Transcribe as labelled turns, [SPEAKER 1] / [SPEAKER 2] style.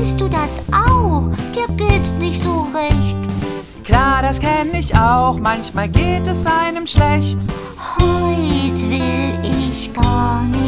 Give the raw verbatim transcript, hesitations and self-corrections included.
[SPEAKER 1] Kennst du das auch? Dir geht's nicht so recht.
[SPEAKER 2] Klar, das kenn ich auch, manchmal geht es einem schlecht.
[SPEAKER 1] Heut will ich gar nicht